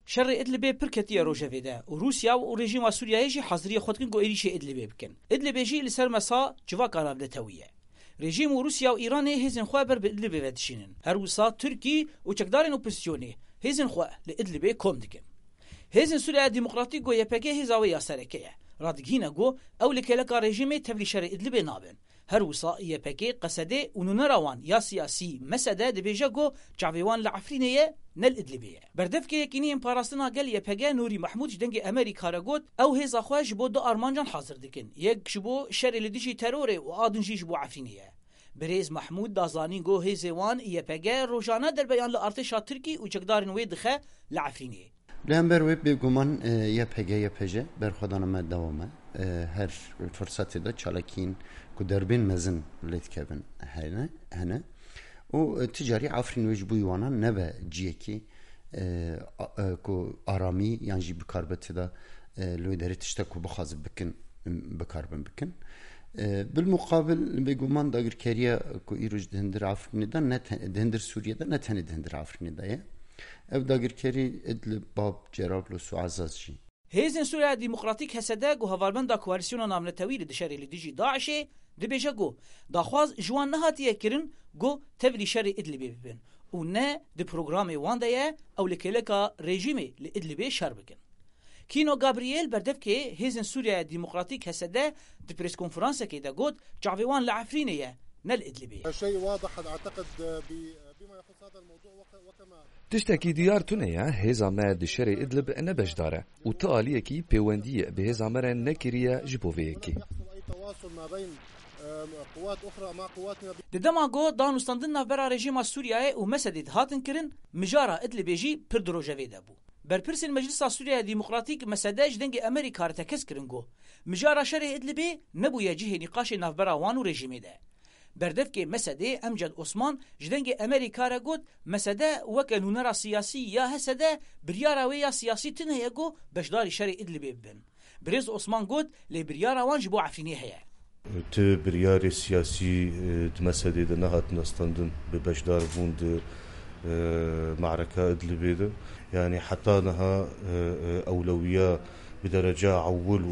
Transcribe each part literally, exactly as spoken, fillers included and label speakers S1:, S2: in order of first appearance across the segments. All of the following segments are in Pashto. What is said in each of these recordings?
S1: شر ادلب پرکتیه روجوی ده و روسیا و رژیم سوریه جی حاضری خود کن گو ایریش ادلب بکن. ادلب جی لسر مسا جواک آنافلتویه. رژیم و روسیا و ایران هزین خواه بر به ادلب ودشینن. هر وسا ترکی و چکدارن اپوزیسیونی هزین خواه لادلب کم دکن. هزین سوریه دموکراتیک گو یپگه هزاوی یاسرکیه. رادگینا گو او لکلکا رژیم تبلی شر ادلب نابن. هر وسا یپگه قصده و نراوان یا سیاسی مساده دبیجا گو جاویوان لعفرینیه نل ادلبیه. بردف که یکینی امپاراسنا گل یپگه نوری محمود جدنگ امریکا را گود او هزا خواه جبو دو آرمانجان حاضر دکن. یک جبو شر لدیجی تروره و آدنجی جبو عفرینیه. بریز محمود دازانی گو هزوان یپگه روزانه در بیان لارتشا ترکی و چکدارن وی دخه لعفرینیه.
S2: لامبر وی بگمان یپگه یپجه بر خودان ما دوامه هر فرصتی دا چالکین کو دربین مزن لید کبن هنه هنه و تجاری عفرین وجبوی وانا نبه جیکی کو آرامی یعنی جی بکاربتی دا لوی داری تشتا کو بخواز بکن بکاربن بکن بالمقابل بگمان داگر کریه کو ایروج دهندر عفرینی دا نه دهندر سوریه دا نه تنی دهندر عفرینی دا یه ev dagirkeri Idlib Bab Cerablus و Azazji.
S1: هیزن سوریه دموکراتیک حسده گو هواربندا کوالسیون نامنتوی دشری لدیجی داعش دبیجا گو داخواز جوان نهاتیه کرن گو تبلی شر ادلب ببن و نه د پروگرام واندایه او لکلکا رژیمی لادلب شر بکن. کینو گابریل بردف که هیزن سوریه دموکراتیک حسده د پریس کنفرانس که دا گود جاویوان لعفرینیه نل ادلبی.
S3: شيء واضح اعتقد بما يخص هذا الموضوع وكما
S4: تشتكي ديار تونيا هزا ما دشري ادلب نبش داره و تاليكي بيوندي بهزا مر نكريا جبوفيكي
S3: تواصل ما بين قوات اخرى مع قواتنا
S1: ددماغو دانوستاندن نافبرا رژیم سوریه و مسدید هاتن کرن مجارا ادلب جی پر دروجوی دبو. برپرس المجلس السوري الديمقراطيك مسداج دنج امريكا ارتكز كرنجو مجارا شر ادلب نبويا جهه نقاش نافبرا وانو رژیمی ده. بردف که مساده امجد عثمان جدنگ امریکا را گود مساده وکه نونرا سیاسی یا حسده بریارا ویا سیاسی تنه یگو بشداری شر ادلب ببن. بریز عثمان گود لی بریارا وان جبو عفرینی هیا.
S5: ت بریار سیاسی مساده ده نهات نستندن ببشدار بوند معركة ادلب ده يعني حتى نها أولوية بدرجة عولوا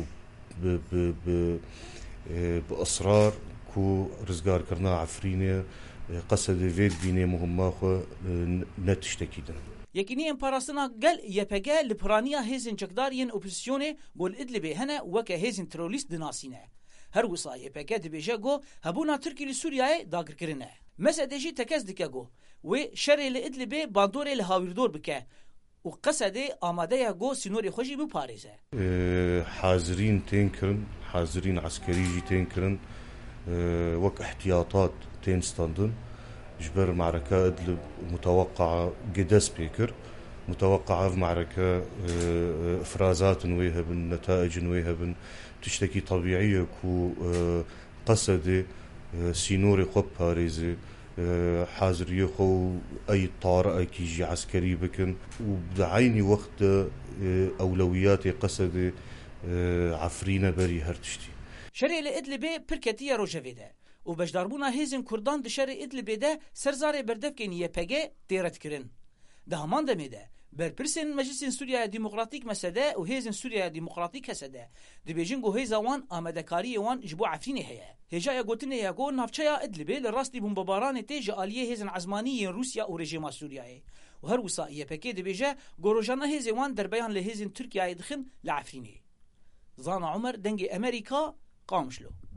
S5: بأصرار کو رزگار کرنا عفرینه قصد وید بینه مهمه خو نتشتکیدن.
S1: یکینی امپاراسنا گل یپگه لپرانیا هزین چکدارین اپوزیسیونه گل ادلب هنه وکه هزین تروریست دناسینه. هر وصا یپگه دبیجه گو هبونا ترکی لسوریه داگر کرنه. مساده جی تکز دکه گو و شر لادلب باندور لهاویردور بکه و قصد آماده گو سینوری خوشی بپارزه.
S5: حاضرین تنکرن حاضرین عسکری جی تنکرن وك احتياطات تين ستاندن جبر معركة ادلب متوقعة قدس بيكر متوقعة في معركة افرازات ويهبن نتائج ويهبن تشتكي طبيعية كو قصد سينوري خب باريزي حاضر يخو اي طارئة كيجي عسكري بكن وبدعيني وقت اولوياتي قصد عفرينة بري هرتشتي.
S1: شر ادلب پرکتیه روجوی ده و بجداربونا هیزن کردان ده شر ادلب ده سرزار بردف که یپگه دیرت کرن. ده همان دمی ده برپرسن مجلس سوریه دموکراتیک مساده و هیزن سوریه دموکراتیک حسده ده بیجن گو هیزا وان آمدکاری وان جبو عفرینه هیه. هجای گوتنه یگو نافچه ادلب لراستی بمباران تیج آلیه هیزن عزمانی روسیا و رژیم سوریه و هر وسا یپگه ده بیجه گروجانه هیزن وان در بیان لهیزن ترکیه دخن لعفرینه. زان عمر دنگ امریکا قامشلو